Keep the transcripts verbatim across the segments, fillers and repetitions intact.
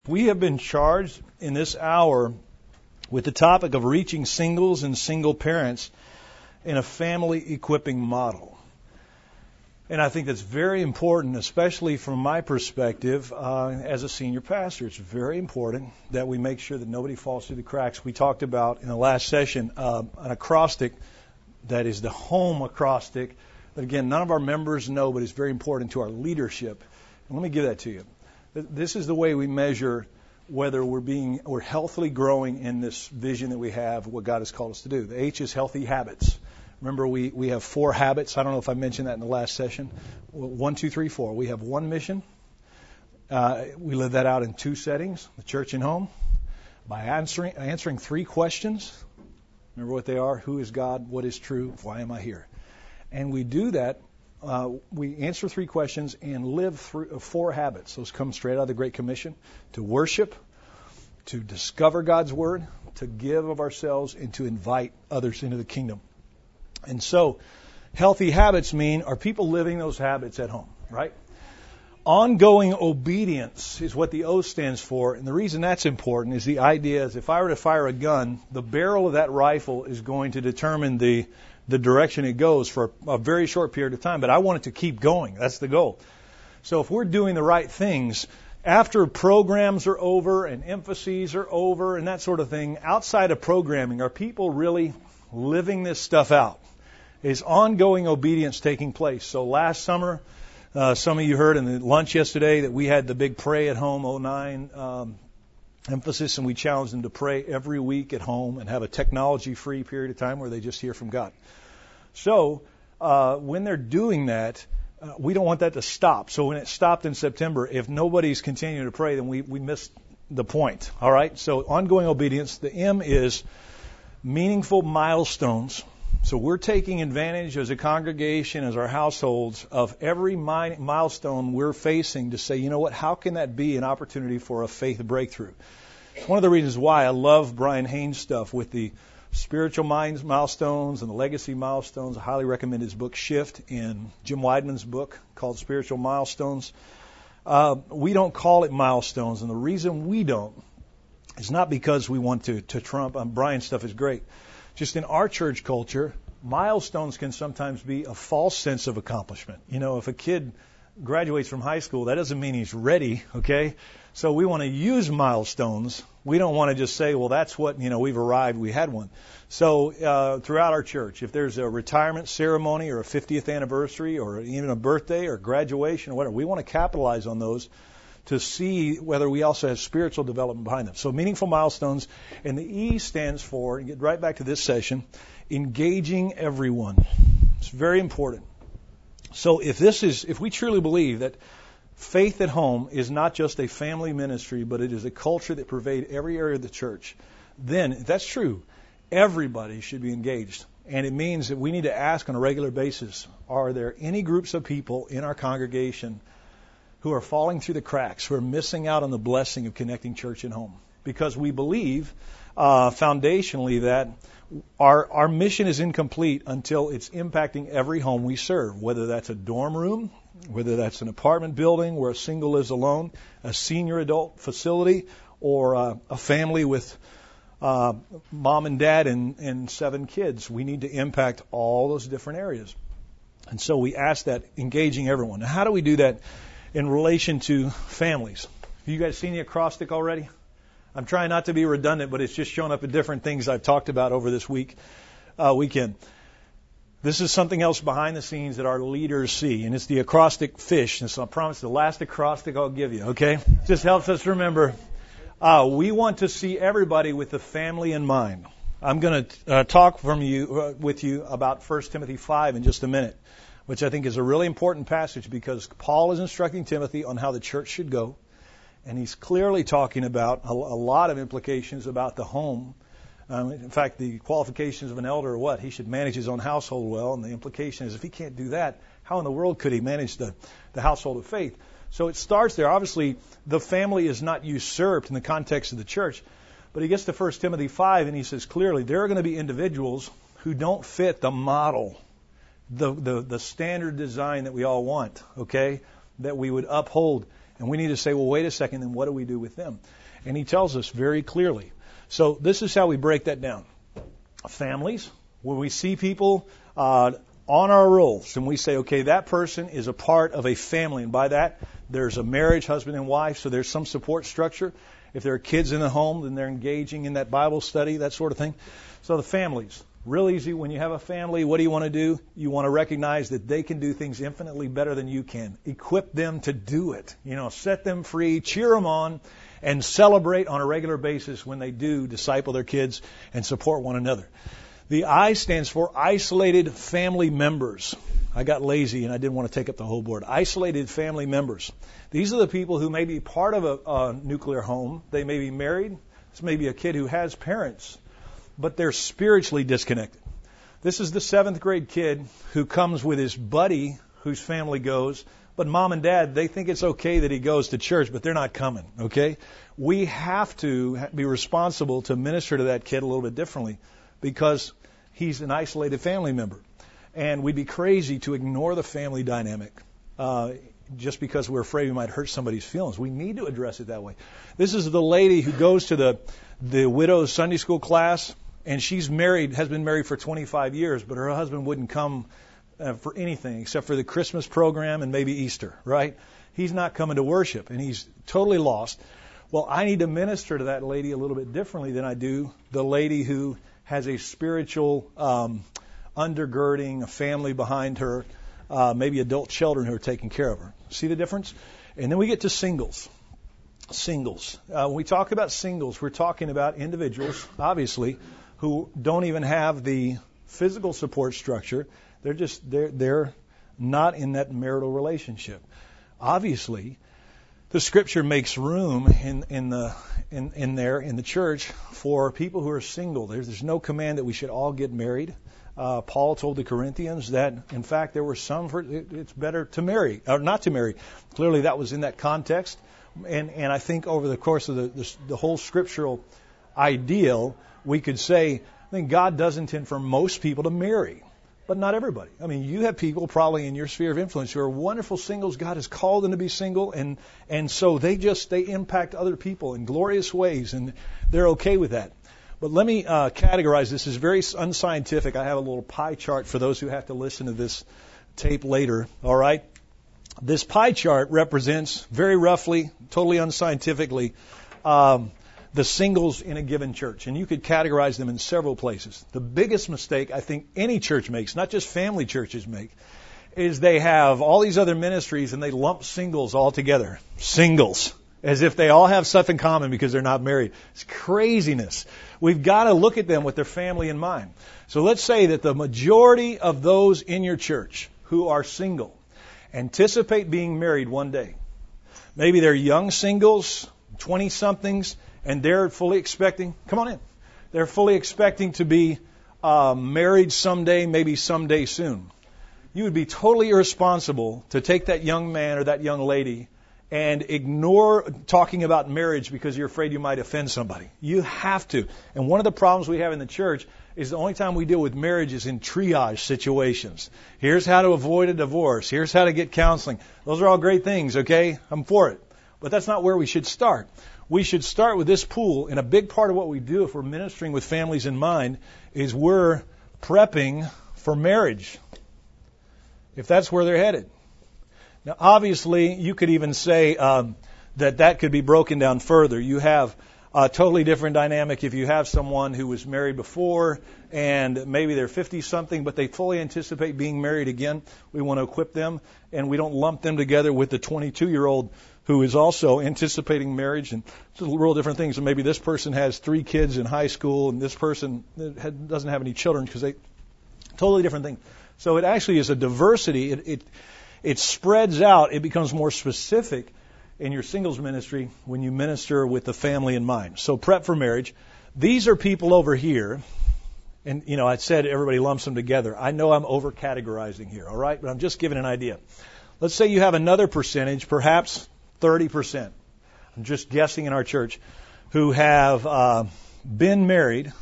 We have been charged in this hour with the topic of reaching singles and single parents in a family equipping model. And I think that's very important, especially from my perspective uh, as a senior pastor. It's very important that we make sure that nobody falls through the cracks. We talked about in the last session uh, an acrostic that is the home acrostic that, again, none of our members know, but is very important to our leadership. And let me give that to you. This is the way we measure whether we're being we're healthily growing in this vision that we have, what God has called us to do. The H is healthy habits. Remember, we, we have four habits. I don't know if I mentioned that in the last session. One, two, three, four. We have one mission. Uh, we live that out in two settings, the church and home, by answering answering three questions. Remember what they are: who is God? What is true? Why am I here? And we do that. Uh, we answer three questions and live through four habits. Those come straight out of the Great Commission: to worship, to discover God's Word, to give of ourselves, and to invite others into the kingdom. And so, healthy habits mean, are people living those habits at home, right? Ongoing obedience is what the O stands for. And the reason that's important is the idea is if I were to fire a gun, the barrel of that rifle is going to determine the the direction it goes for a very short period of time, but I want it to keep going. That's the goal. So if we're doing the right things, after programs are over and emphases are over and that sort of thing, outside of programming, are people really living this stuff out? Is ongoing obedience taking place? So last summer, uh, some of you heard in the lunch yesterday that we had the big Pray at Home oh nine um, emphasis, and we challenged them to pray every week at home and have a technology-free period of time where they just hear from God. So uh, when they're doing that, uh, we don't want that to stop. So when it stopped in September, if nobody's continuing to pray, then we, we missed the point. All right? So ongoing obedience. The M is meaningful milestones. So we're taking advantage as a congregation, as our households, of every mi- milestone we're facing to say, you know what, how can that be an opportunity for a faith breakthrough? It's one of the reasons why I love Brian Haynes' stuff with the spiritual minds milestones and the legacy milestones. I highly recommend his book Shift and Jim Weidman's book called Spiritual Milestones. Uh, we don't call it milestones, and the reason we don't is not because we want to, to trump. Um, Brian's stuff is great. Just in our church culture, milestones can sometimes be a false sense of accomplishment. You know, if a kid graduates from high school, that doesn't mean he's ready, okay? So we want to use milestones. We don't want to just say, well, that's what, you know, we've arrived, we had one. So uh, throughout our church, if there's a retirement ceremony or a fiftieth anniversary or even a birthday or graduation or whatever, we want to capitalize on those to see whether we also have spiritual development behind them. So meaningful milestones. And the E stands for, and get right back to this session, engaging everyone. It's very important. So if this is, if we truly believe that faith at home is not just a family ministry, but it is a culture that pervades every area of the church, then if that's true, everybody should be engaged. And it means that we need to ask on a regular basis, are there any groups of people in our congregation who are falling through the cracks, who are missing out on the blessing of connecting church and home? Because we believe uh, foundationally that our our mission is incomplete until it's impacting every home we serve, whether that's a dorm room, whether that's an apartment building where a single lives alone, a senior adult facility, or uh, a family with uh, mom and dad and, and seven kids. We need to impact all those different areas. And so we ask that, engaging everyone. Now, how do we do that in relation to families? Have you guys seen the acrostic already? I'm trying not to be redundant, but it's just showing up in different things I've talked about over this week, uh, weekend. This is something else behind the scenes that our leaders see, and it's the acrostic fish. And so I promise the last acrostic I'll give you, okay? Just helps us remember. Uh, we want to see everybody with the family in mind. I'm going to uh, talk from you uh, with you about First Timothy five in just a minute, which I think is a really important passage because Paul is instructing Timothy on how the church should go. And he's clearly talking about a, a lot of implications about the home. Um, in fact, the qualifications of an elder are what? He should manage his own household well. And the implication is if he can't do that, how in the world could he manage the, the household of faith? So it starts there. Obviously, the family is not usurped in the context of the church. But he gets to First Timothy five and he says clearly there are going to be individuals who don't fit the model, the, the, the standard design that we all want, okay, that we would uphold And we need to say, well, wait a second, then what do we do with them? And he tells us very clearly. So this is how we break that down. Families, when we see people uh, on our rolls and we say, okay, that person is a part of a family. And by that, there's a marriage, husband and wife, so there's some support structure. If there are kids in the home, then they're engaging in that Bible study, that sort of thing. So the families, real easy. When you have a family, what do you want to do? You want to recognize that they can do things infinitely better than you can. Equip them to do it. You know, set them free, cheer them on, and celebrate on a regular basis when they do disciple their kids and support one another. The I stands for isolated family members. I got lazy and I didn't want to take up the whole board. Isolated family members. These are the people who may be part of a, a nuclear home. They may be married. This may be a kid who has parents, but they're spiritually disconnected. This is the seventh grade kid who comes with his buddy whose family goes, but mom and dad, they think it's okay that he goes to church, but they're not coming, okay? We have to be responsible to minister to that kid a little bit differently because he's an isolated family member. And we'd be crazy to ignore the family dynamic uh, just because we're afraid we might hurt somebody's feelings. We need to address it that way. This is the lady who goes to the, the widow's Sunday school class, and she's married, has been married for twenty-five years, but her husband wouldn't come uh, for anything except for the Christmas program and maybe Easter, right? He's not coming to worship, and he's totally lost. Well, I need to minister to that lady a little bit differently than I do the lady who has a spiritual um, undergirding, a family behind her, uh, maybe adult children who are taking care of her. See the difference? And then we get to singles. Singles. Uh, when we talk about singles, we're talking about individuals, obviously, who don't even have the physical support structure. They're just they're they're not in that marital relationship. Obviously, the Scripture makes room in in the in in there in the church for people who are single. There's there's no command that we should all get married. Uh, Paul told the Corinthians that, in fact, there were some for it, it's better to marry or not to marry. Clearly, that was in that context, and and I think over the course of the the, the whole scriptural ideal, we could say, I think God does intend for most people to marry, but not everybody. I mean, you have people probably in your sphere of influence who are wonderful singles. God has called them to be single, and and so they just they impact other people in glorious ways, and they're okay with that. But let me uh, categorize this as very unscientific. I have a little pie chart for those who have to listen to this tape later. All right. This pie chart represents very roughly, totally unscientifically, um, the singles in a given church. And you could categorize them in several places. The biggest mistake I think any church makes, not just family churches make, is they have all these other ministries and they lump singles all together. Singles. As if they all have stuff in common because they're not married. It's craziness. We've got to look at them with their family in mind. So let's say that the majority of those in your church who are single anticipate being married one day. Maybe they're young singles, twenty-somethings, and they're fully expecting, come on in, they're fully expecting to be uh, married someday, maybe someday soon. You would be totally irresponsible to take that young man or that young lady and ignore talking about marriage because you're afraid you might offend somebody. You have to. And one of the problems we have in the church is the only time we deal with marriage is in triage situations. Here's how to avoid a divorce. Here's how to get counseling. Those are all great things, okay? I'm for it. But that's not where we should start. We should start with this pool, and a big part of what we do if we're ministering with families in mind is we're prepping for marriage, if that's where they're headed. Now, obviously, you could even say um, that that could be broken down further. You have a totally different dynamic if you have someone who was married before and maybe they're fifty-something, but they fully anticipate being married again. We want to equip them, and we don't lump them together with the twenty-two-year-old who is also anticipating marriage. And it's a real different things. And maybe this person has three kids in high school, and this person doesn't have any children because they totally different thing. So it actually is a diversity. It, it It spreads out. It becomes more specific in your singles ministry when you minister with the family in mind. So prep for marriage. These are people over here. And, you know, I said everybody lumps them together. I know I'm over-categorizing here, all right? But I'm just giving an idea. Let's say you have another percentage, perhaps thirty percent. I'm just guessing in our church, who have uh, been married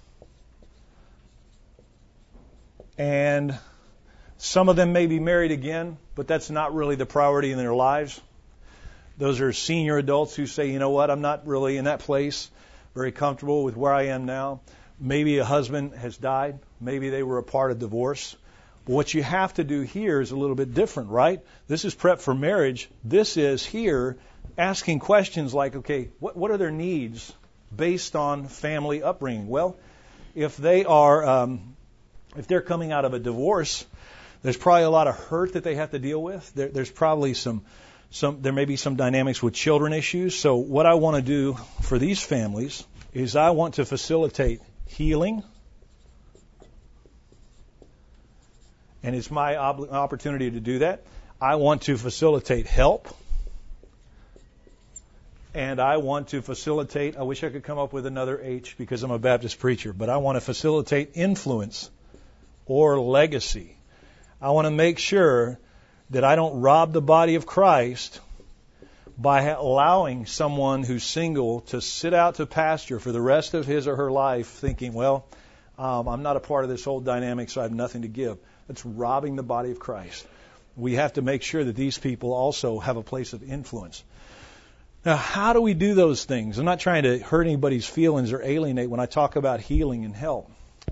and some of them may be married again, but that's not really the priority in their lives. Those are senior adults who say, you know what, I'm not really in that place, very comfortable with where I am now. Maybe a husband has died. Maybe they were a part of divorce. But what you have to do here is a little bit different, right? This is prep for marriage. This is here asking questions like, okay, what, what are their needs based on family upbringing? Well, if they are, um, if they're coming out of a divorce, there's probably a lot of hurt that they have to deal with. There, there's probably some, some, there may be some dynamics with children issues. So what I want to do for these families is I want to facilitate healing. And it's my ob- opportunity to do that. I want to facilitate help. And I want to facilitate, I wish I could come up with another H because I'm a Baptist preacher, but I want to facilitate influence or legacy. I want to make sure that I don't rob the body of Christ by allowing someone who's single to sit out to pasture for the rest of his or her life thinking, well, um, I'm not a part of this whole dynamic, so I have nothing to give. That's robbing the body of Christ. We have to make sure that these people also have a place of influence. Now, how do we do those things? I'm not trying to hurt anybody's feelings or alienate when I talk about healing and help.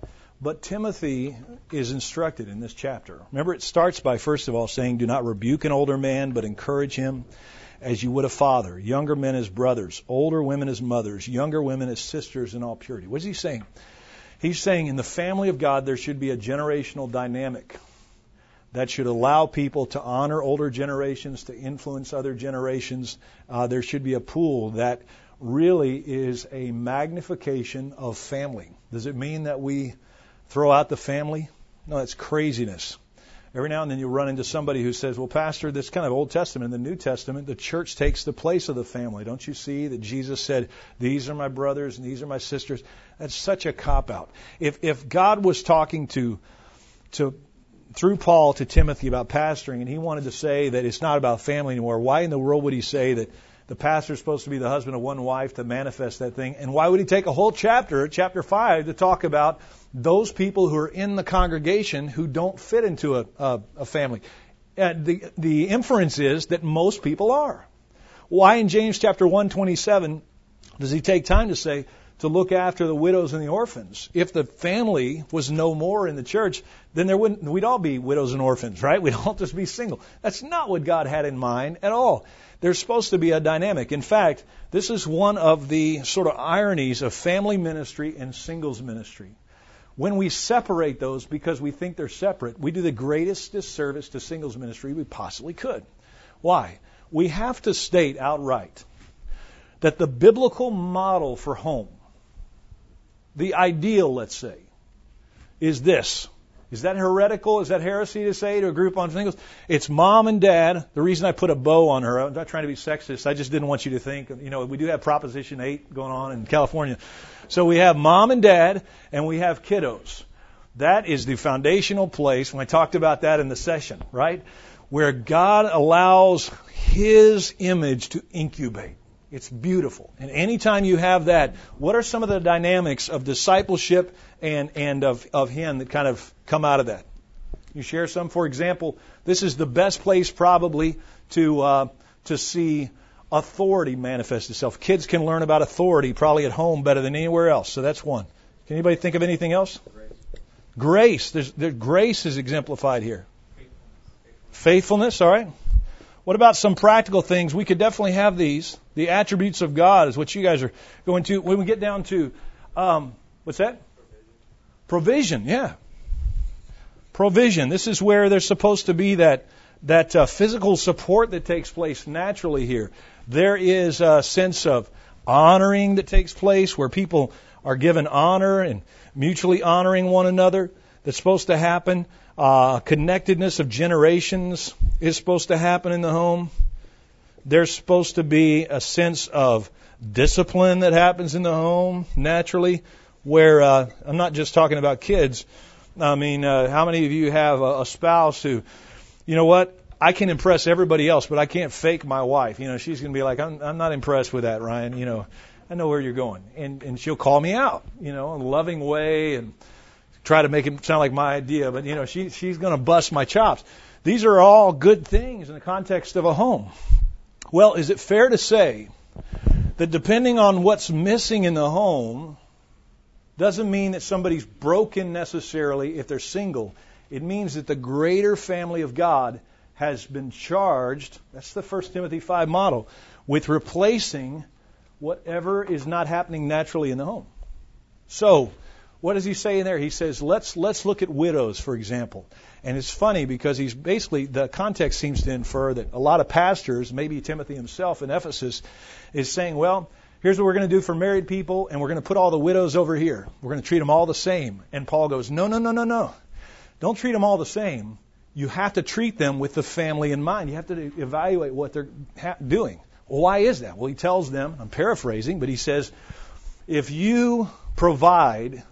But Timothy is instructed in this chapter. Remember, it starts by, first of all, saying, do not rebuke an older man, but encourage him as you would a father, younger men as brothers, older women as mothers, younger women as sisters in all purity. What is he saying? He's saying in the family of God there should be a generational dynamic that should allow people to honor older generations, to influence other generations. Uh, there should be a pool that really is a magnification of family. Does it mean that we throw out the family? No, that's craziness. Every now and then you run into somebody who says, well, Pastor, this kind of Old Testament. In the New Testament, the church takes the place of the family. Don't you see that Jesus said, these are my brothers and these are my sisters? That's such a cop-out. If if God was talking to to through Paul to Timothy about pastoring and he wanted to say that it's not about family anymore, why in the world would he say that the pastor is supposed to be the husband of one wife to manifest that thing? And why would he take a whole chapter, chapter five, to talk about those people who are in the congregation who don't fit into a, a, a family? Uh, the, the inference is that most people are. Why in James chapter one twenty-seven does he take time to say to look after the widows and the orphans? If the family was no more in the church, then there wouldn't, we'd all be widows and orphans, right? We'd all just be single. That's not what God had in mind at all. There's supposed to be a dynamic. In fact, this is one of the sort of ironies of family ministry and singles ministry. When we separate those because we think they're separate, we do the greatest disservice to singles ministry we possibly could. Why? We have to state outright that the biblical model for home, the ideal, let's say, is this. Is that heretical? Is that heresy to say to a group on singles? It's mom and dad. The reason I put a bow on her, I'm not trying to be sexist. I just didn't want you to think, you know, we do have Proposition eight going on in California. So we have mom and dad, and we have kiddos. That is the foundational place, when I talked about that in the session, right? Where God allows His image to incubate. It's beautiful. And anytime you have that, what are some of the dynamics of discipleship and, and of, of Him that kind of come out of that? You share some? For example, this is the best place probably to uh, to see authority manifest itself. Kids can learn about authority probably at home better than anywhere else. So that's one. Can anybody think of anything else? Grace. Grace. There's, there, grace is exemplified here. Faithfulness. Faithfulness, all right. What about some practical things? We could definitely have these. The attributes of God is what you guys are going to. When we get down to, um, what's that? Provision. Provision, yeah. Provision. This is where there's supposed to be that that uh, physical support that takes place naturally here. There is a sense of honoring that takes place where people are given honor and mutually honoring one another. That's supposed to happen. Uh, connectedness of generations is supposed to happen in the home. There's supposed to be a sense of discipline that happens in the home naturally, where uh, I'm not just talking about kids. I mean, uh, how many of you have a, a spouse who, you know what, I can impress everybody else, but I can't fake my wife. You know, she's going to be like, I'm, I'm not impressed with that, Ryan. You know, I know where you're going. And, and she'll call me out, you know, in a loving way and try to make it sound like my idea, but, you know, she, she's going to bust my chops. These are all good things in the context of a home. Well, is it fair to say that depending on what's missing in the home doesn't mean that somebody's broken necessarily if they're single? It means that the greater family of God has been charged, that's the First Timothy five model, with replacing whatever is not happening naturally in the home. So, what does he say in there? He says, let's let's look at widows, for example. And it's funny because he's basically, the context seems to infer that a lot of pastors, maybe Timothy himself in Ephesus, is saying, well, here's what we're going to do for married people, and we're going to put all the widows over here. We're going to treat them all the same. And Paul goes, no, no, no, no, no. Don't treat them all the same. You have to treat them with the family in mind. You have to evaluate what they're ha- doing. Well, why is that? Well, he tells them, I'm paraphrasing, but he says, if you provide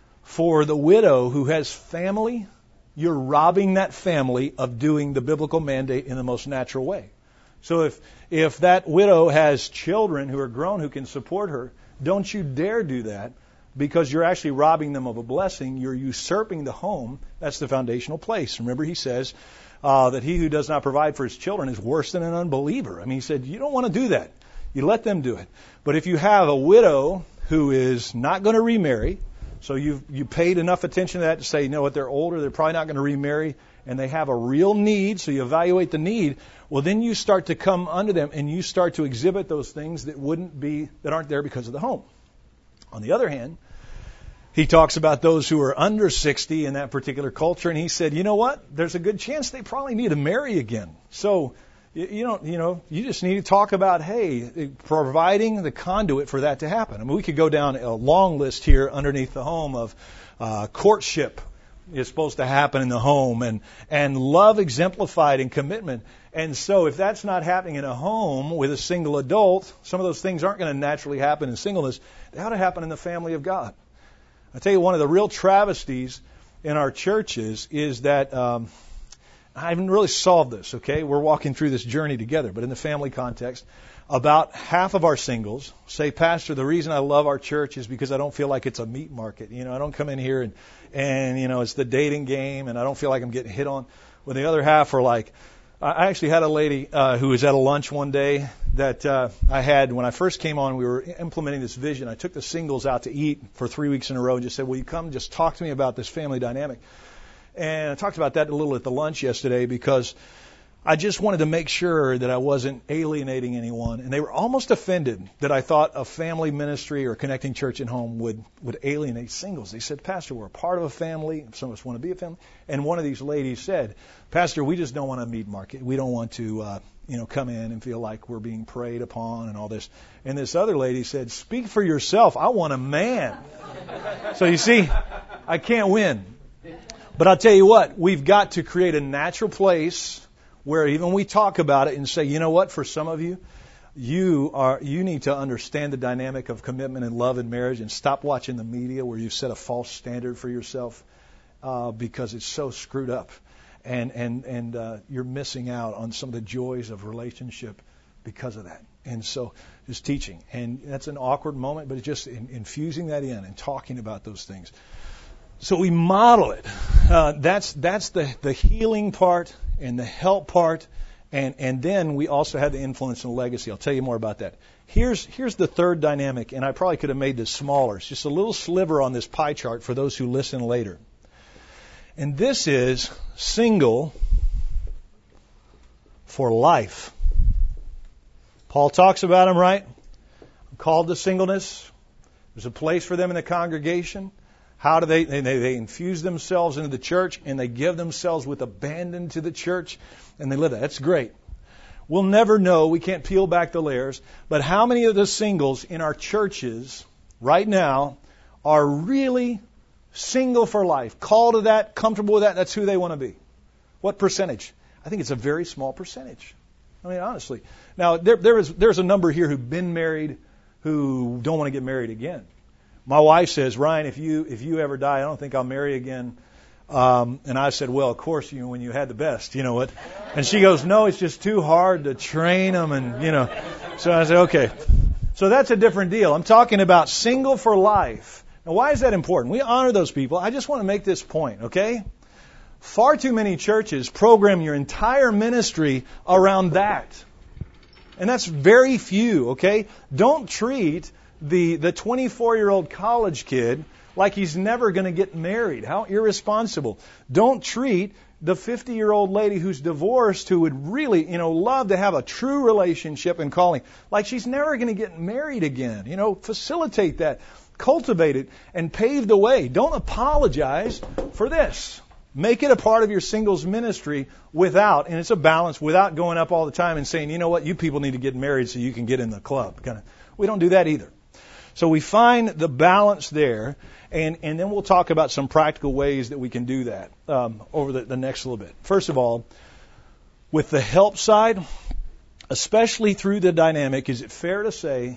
for the widow who has family, you're robbing that family of doing the biblical mandate in the most natural way. So if if that widow has children who are grown who can support her, don't you dare do that, because you're actually robbing them of a blessing. You're usurping the home. That's the foundational place. Remember, he says uh, that he who does not provide for his children is worse than an unbeliever. I mean, he said, you don't want to do that. You let them do it. But if you have a widow who is not going to remarry, so you've you paid enough attention to that to say, you know what, they're older, they're probably not going to remarry, and they have a real need, so you evaluate the need, well, then you start to come under them and you start to exhibit those things that wouldn't be, that aren't there because of the home. On the other hand, he talks about those who are under sixty in that particular culture, and he said, you know what, there's a good chance they probably need to marry again. So you don't, you know, you just need to talk about, hey, providing the conduit for that to happen. I mean, we could go down a long list here underneath the home of uh, courtship is supposed to happen in the home, and and love exemplified in commitment. And so if that's not happening in a home with a single adult, some of those things aren't going to naturally happen in singleness. They ought to happen in the family of God. I tell you, one of the real travesties in our churches is that um, I haven't really solved this, okay? We're walking through this journey together, but in the family context, about half of our singles say, Pastor, the reason I love our church is because I don't feel like it's a meat market. You know, I don't come in here and, and you know, it's the dating game, and I don't feel like I'm getting hit on. Well, the other half are like, I actually had a lady uh, who was at a lunch one day that uh, I had when I first came on. We were implementing this vision. I took the singles out to eat for three weeks in a row and just said, will you come just talk to me about this family dynamic? And I talked about that a little at the lunch yesterday because I just wanted to make sure that I wasn't alienating anyone. And they were almost offended that I thought a family ministry or connecting church and home would, would alienate singles. They said, Pastor, we're a part of a family. Some of us want to be a family. And one of these ladies said, Pastor, we just don't want a meat market. We don't want to, uh, you know, come in and feel like we're being preyed upon and all this. And this other lady said, speak for yourself. I want a man. So you see, I can't win. But I'll tell you what, we've got to create a natural place where even we talk about it and say, you know what, for some of you, you are you need to understand the dynamic of commitment and love in marriage and stop watching the media where you set a false standard for yourself uh, because it's so screwed up. And and and uh, you're missing out on some of the joys of relationship because of that. And so just teaching. And that's an awkward moment, but it's just in, infusing that in and talking about those things. So we model it. Uh, that's that's the, the healing part and the help part. And, and then we also have the influence and legacy. I'll tell you more about that. Here's here's the third dynamic, and I probably could have made this smaller. It's just a little sliver on this pie chart for those who listen later. And this is single for life. Paul talks about them, right? I'm called to singleness. There's a place for them in the congregation. How do they, they, they infuse themselves into the church, and they give themselves with abandon to the church, and they live that. That's great. We'll never know. We can't peel back the layers. But how many of the singles in our churches right now are really single for life, called to that, comfortable with that? That's who they want to be. What percentage? I think it's a very small percentage. I mean, honestly. Now, there, there is, there's a number here who've been married who don't want to get married again. My wife says, Ryan, if you if you ever die, I don't think I'll marry again. Um, and I said, well, of course, you know, when you had the best, you know what? And she goes, no, it's just too hard to train them, and you know. So I said, okay. So that's a different deal. I'm talking about single for life. Now, why is that important? We honor those people. I just want to make this point, okay? Far too many churches program your entire ministry around that. And that's very few, okay? Don't treat the the twenty-four-year-old college kid like he's never going to get married. How irresponsible. Don't treat the fifty-year-old lady who's divorced who would really, you know, love to have a true relationship and calling like she's never going to get married again. You know, facilitate that, cultivate it, and pave the way. Don't apologize for this. Make it a part of your singles ministry without, and it's a balance, without going up all the time and saying, you know what, you people need to get married so you can get in the club. Kind of, we don't do that either. So we find the balance there, and, and then we'll talk about some practical ways that we can do that um, over the, the next little bit. First of all, with the help side, especially through the dynamic, is it fair to say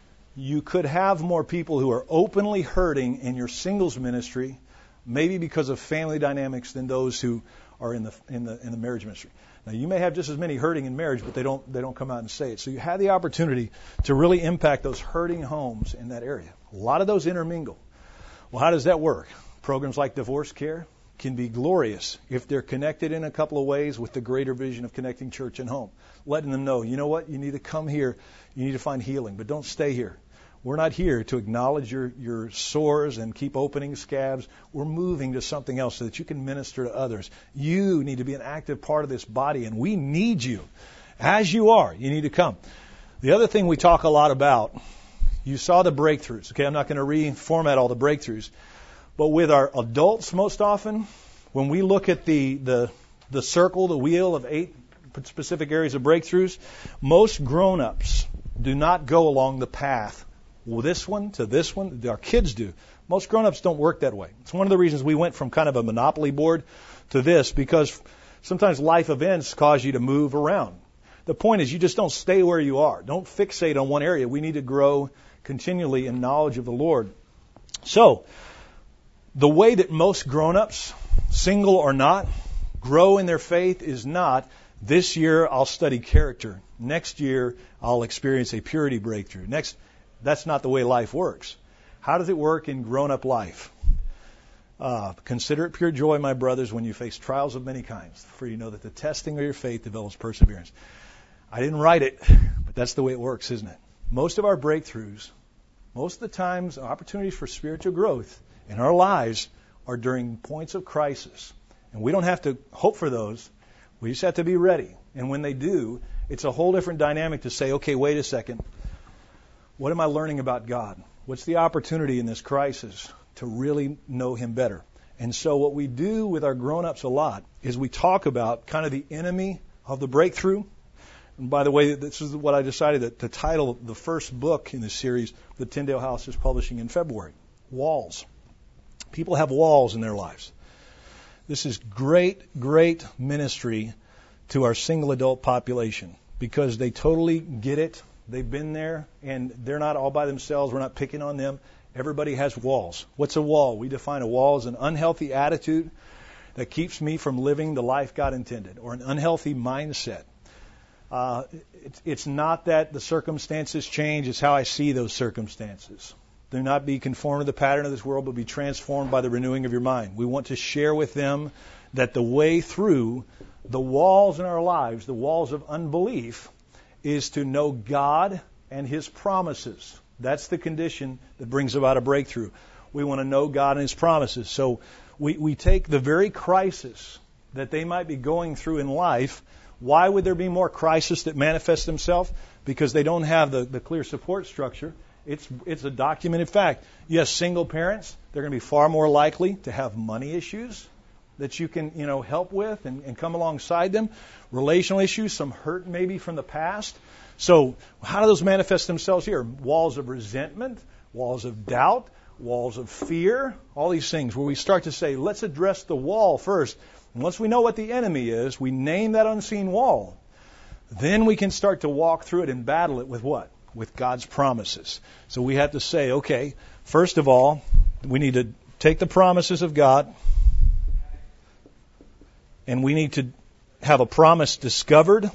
you could have more people who are openly hurting in your singles ministry, maybe because of family dynamics, than those who are in the in the in the marriage ministry. Now, you may have just as many hurting in marriage, but they don't they don't come out and say it. So you have the opportunity to really impact those hurting homes in that area. A lot of those intermingle. Well, how does that work? Programs like divorce care can be glorious if they're connected in a couple of ways with the greater vision of connecting church and home. Letting them know, you know what, you need to come here, you need to find healing, but don't stay here. We're not here to acknowledge your, your sores and keep opening scabs. We're moving to something else so that you can minister to others. You need to be an active part of this body, and we need you. As you are, you need to come. The other thing we talk a lot about, you saw the breakthroughs. Okay, I'm not going to reformat all the breakthroughs. But with our adults most often, when we look at the, the, the circle, the wheel of eight specific areas of breakthroughs, most grown-ups do not go along the path. Well, this one to this one, our kids do. Most grown-ups don't work that way. It's one of the reasons we went from kind of a monopoly board to this, because sometimes life events cause you to move around. The point is you just don't stay where you are. Don't fixate on one area. We need to grow continually in knowledge of the Lord. So, the way that most grown-ups, single or not, grow in their faith is not, this year I'll study character. Next year I'll experience a purity breakthrough. Next That's not the way life works. How does it work in grown-up life? Uh, Consider it pure joy, my brothers, when you face trials of many kinds, for you know that the testing of your faith develops perseverance. I didn't write it, but that's the way it works, isn't it? Most of our breakthroughs, most of the times, opportunities for spiritual growth in our lives are during points of crisis. And we don't have to hope for those. We just have to be ready. And when they do, it's a whole different dynamic to say, okay, wait a second. What am I learning about God? What's the opportunity in this crisis to really know Him better? And so what we do with our grown-ups a lot is we talk about kind of the enemy of the breakthrough. And by the way, this is what I decided that to title the first book in this series that Tyndale House is publishing in February. Walls. People have walls in their lives. This is great, great ministry to our single adult population because they totally get it. They've been there, and they're not all by themselves. We're not picking on them. Everybody has walls. What's a wall? We define a wall as an unhealthy attitude that keeps me from living the life God intended, or an unhealthy mindset. Uh, it's, it's not that the circumstances change. It's how I see those circumstances. Do not be conformed to the pattern of this world, but be transformed by the renewing of your mind. We want to share with them that the way through the walls in our lives, the walls of unbelief, is to know God and His promises. That's the condition that brings about a breakthrough. We want to know God and His promises. So we, we take the very crisis that they might be going through in life. Why would there be more crisis that manifest themselves? Because they don't have the, the clear support structure. It's it's a documented fact. Yes, single parents, they're going to be far more likely to have money issues that you can, you know, help with and, and come alongside them. Relational issues, some hurt maybe from the past. So how do those manifest themselves here? Walls of resentment, walls of doubt, walls of fear, all these things where we start to say, let's address the wall first. And once we know what the enemy is, we name that unseen wall. Then we can start to walk through it and battle it with what? With God's promises. So we have to say, okay, first of all, we need to take the promises of God, and we need to have a promise discovered.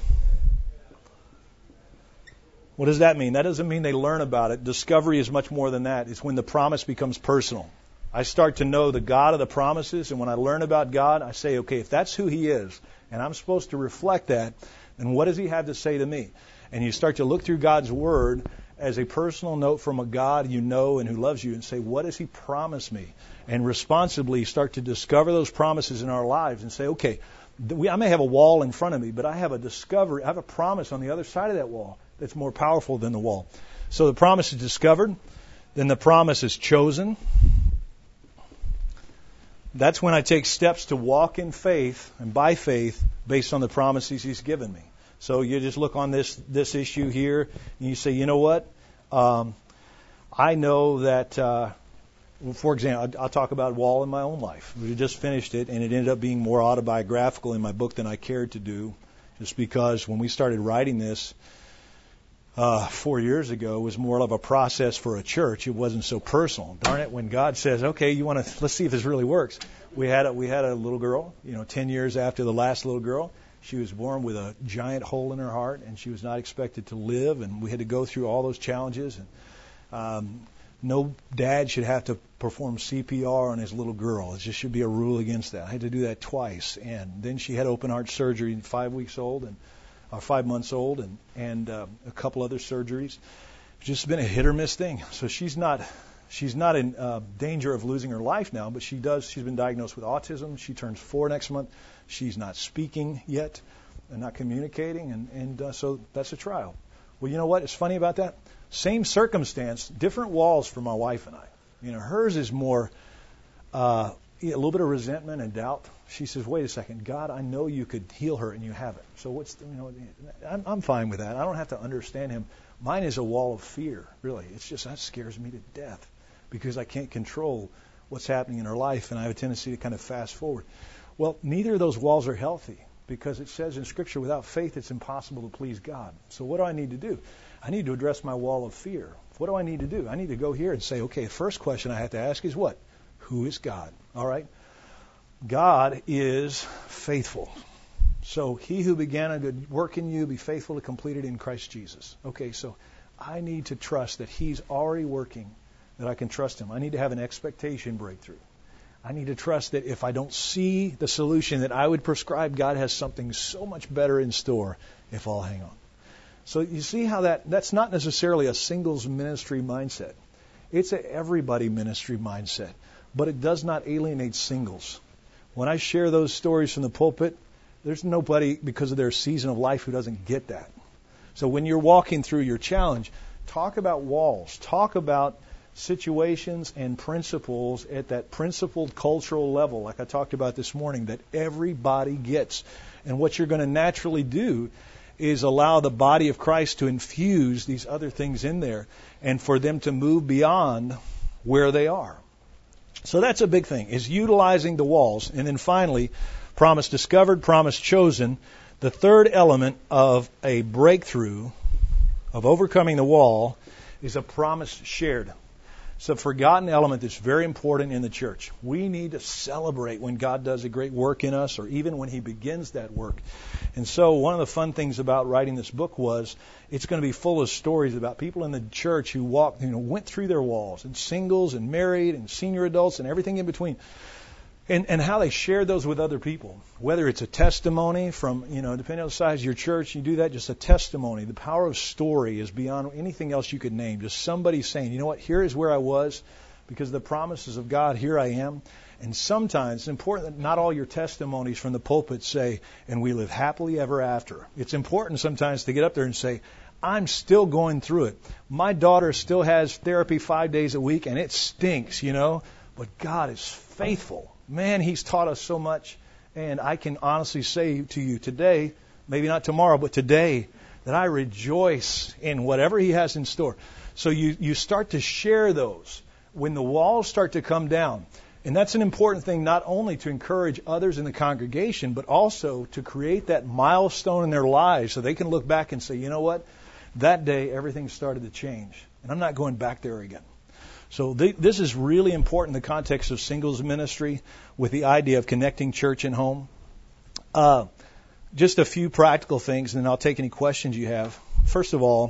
What does that mean? That doesn't mean they learn about it. Discovery is much more than that. It's when the promise becomes personal. I start to know the God of the promises, and when I learn about God, I say, okay, if that's who He is, and I'm supposed to reflect that, then what does He have to say to me? and you start to look through God's Word as a personal note from a God you know and who loves you and say, what has He promised me? And responsibly start to discover those promises in our lives and say, okay, we, I may have a wall in front of me, but I have a discovery, I have a promise on the other side of that wall that's more powerful than the wall. So the promise is discovered, then the promise is chosen. That's when I take steps to walk in faith and by faith based on the promises He's given me. So you just look on this this issue here, and you say, you know what? Um, I know that, uh, for example, I'll talk about wall in my own life. We just finished it, and it ended up being more autobiographical in my book than I cared to do, just because when we started writing this uh, four years ago, it was more of a process for a church. It wasn't so personal. Darn it, when God says, okay, you want to, let's see if this really works. We had a, we had a little girl, you know, ten years after the last little girl. She was born with a giant hole in her heart, and she was not expected to live, and we had to go through all those challenges. And um, no dad should have to perform C P R on his little girl. It just should be a rule against that. I had to do that twice, and then she had open heart surgery at five weeks old, and or five months old, and and uh, a couple other surgeries. It's just been a hit or miss thing. So she's not she's not in uh, danger of losing her life now, but she does. She's been diagnosed with autism. She turns four next month. She's not speaking yet and not communicating, and, and uh, so that's a trial. Well, you know what? It's funny about that. Same circumstance, different walls for my wife and I. You know, hers is more uh, a little bit of resentment and doubt. She says, wait a second, God, I know you could heal her, and you haven't. So what's, the, you know, I'm, I'm fine with that. I don't have to understand Him. Mine is a wall of fear, really. It's just, that scares me to death because I can't control what's happening in her life, and I have a tendency to kind of fast forward. Well, neither of those walls are healthy because it says in Scripture, without faith, it's impossible to please God. So what do I need to do? I need to address my wall of fear. What do I need to do? I need to go here and say, okay, the first question I have to ask is what? Who is God? All right? God is faithful. So He who began a good work in you, be faithful to complete it in Christ Jesus. Okay, so I need to trust that He's already working, that I can trust Him. I need to have an expectation breakthrough. I need to trust that if I don't see the solution that I would prescribe, God has something so much better in store if I'll hang on. So you see how that, that's not necessarily a singles ministry mindset. It's an everybody ministry mindset, but it does not alienate singles. When I share those stories from the pulpit, there's nobody, because of their season of life, who doesn't get that. So when you're walking through your challenge, talk about walls. Talk about situations and principles at that principled cultural level, like I talked about this morning, that everybody gets. And what you're going to naturally do is allow the body of Christ to infuse these other things in there and for them to move beyond where they are. So that's a big thing, is utilizing the walls. And then finally, promise discovered, promise chosen. The third element of a breakthrough, of overcoming the wall, is a promise shared. It's a forgotten element that's very important in the church. We need to celebrate when God does a great work in us, or even when He begins that work. And so one of the fun things about writing this book was it's going to be full of stories about people in the church who walked, you know, went through their walls, and singles and married and senior adults and everything in between. And, and how they shared those with other people, whether it's a testimony from, you know, depending on the size of your church, you do that, just a testimony. The power of story is beyond anything else you could name. Just somebody saying, you know what, here is where I was because of the promises of God, here I am. And sometimes it's important that not all your testimonies from the pulpit say, and we live happily ever after. It's important sometimes to get up there and say, I'm still going through it. My daughter still has therapy five days a week, and it stinks, you know, but God is faithful. Man, He's taught us so much, and I can honestly say to you today, maybe not tomorrow, but today, that I rejoice in whatever He has in store. So you, you start to share those when the walls start to come down. And that's an important thing, not only to encourage others in the congregation, but also to create that milestone in their lives so they can look back and say, you know what, that day everything started to change, and I'm not going back there again. So th- this is really important in the context of singles ministry with the idea of connecting church and home. Uh, just a few practical things, and then I'll take any questions you have. First of all,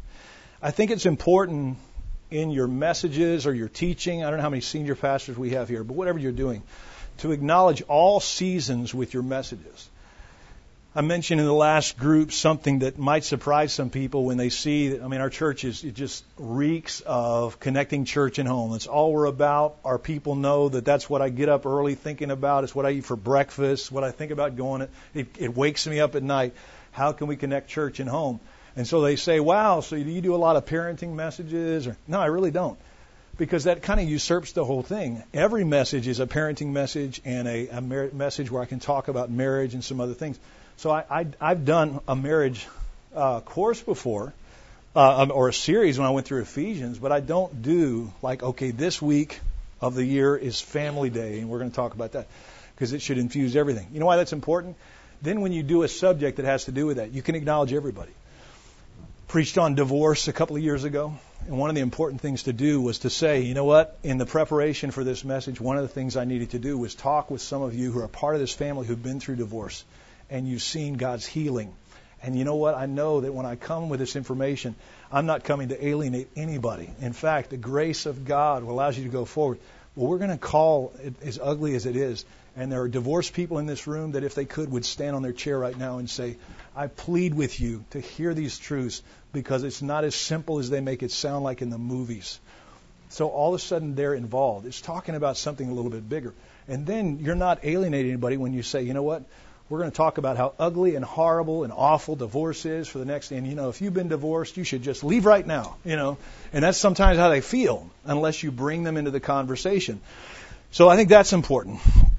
I think it's important in your messages or your teaching, I don't know how many senior pastors we have here, but whatever you're doing, to acknowledge all seasons with your messages. I mentioned in the last group something that might surprise some people when they see that, I mean, our church is, it just reeks of connecting church and home. That's all we're about. Our people know that that's what I get up early thinking about. It's what I eat for breakfast, what I think about going. It, it wakes me up at night. How can we connect church and home? And so they say, wow, so do you do a lot of parenting messages? Or, no, I really don't. Because that kind of usurps the whole thing. Every message is a parenting message and a, a mar- message where I can talk about marriage and some other things. So I, I, I've done a marriage uh, course before, uh, or a series when I went through Ephesians, but I don't do like, okay, this week of the year is Family Day, and we're going to talk about that, because it should infuse everything. You know why that's important? Then when you do a subject that has to do with that, you can acknowledge everybody. Preached on divorce a couple of years ago, and one of the important things to do was to say, you know what, in the preparation for this message, one of the things I needed to do was talk with some of you who are part of this family who've been through divorce, and you've seen God's healing. And you know what? I know that when I come with this information, I'm not coming to alienate anybody. In fact, the grace of God allows you to go forward. Well, we're going to call it as ugly as it is. And there are divorced people in this room that if they could would stand on their chair right now and say, I plead with you to hear these truths, because it's not as simple as they make it sound like in the movies. So all of a sudden they're involved. It's talking about something a little bit bigger. And then you're not alienating anybody when you say, you know what? We're going to talk about how ugly and horrible and awful divorce is for the next, and you know, if you've been divorced, you should just leave right now, you know. And that's sometimes how they feel, unless you bring them into the conversation. So I think that's important.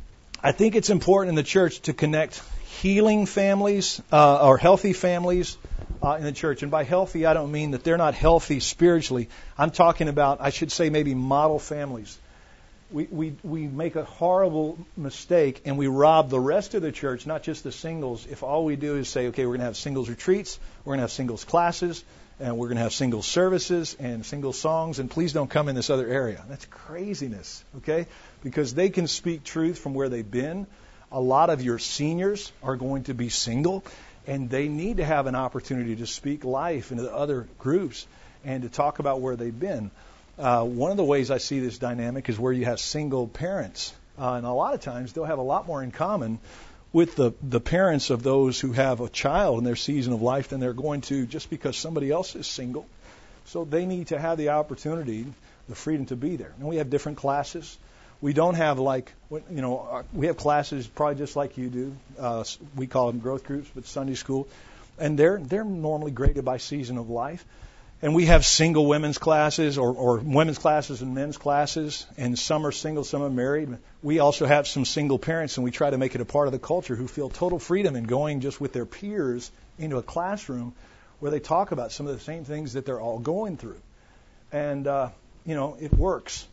I think it's important in the church to connect healing families uh, or healthy families uh, in the church. And by healthy, I don't mean that they're not healthy spiritually. I'm talking about, I should say, maybe model families. We, we we make a horrible mistake and we rob the rest of the church, not just the singles, if all we do is say, okay, we're going to have singles retreats, we're going to have singles classes, and we're going to have singles services and singles songs, and please don't come in this other area. That's craziness, okay? Because they can speak truth from where they've been. A lot of your seniors are going to be single, and they need to have an opportunity to speak life into the other groups and to talk about where they've been. Uh, one of the ways I see this dynamic is where you have single parents. Uh, and a lot of times they'll have a lot more in common with the, the parents of those who have a child in their season of life than they're going to just because somebody else is single. So they need to have the opportunity, the freedom to be there. And we have different classes. We don't have like, you know, we have classes probably just like you do. Uh, we call them growth groups, but Sunday school. And they're they're normally graded by season of life. And we have single women's classes or, or women's classes and men's classes, and some are single, some are married. We also have some single parents, and we try to make it a part of the culture who feel total freedom in going just with their peers into a classroom where they talk about some of the same things that they're all going through. And, uh, you know, it works.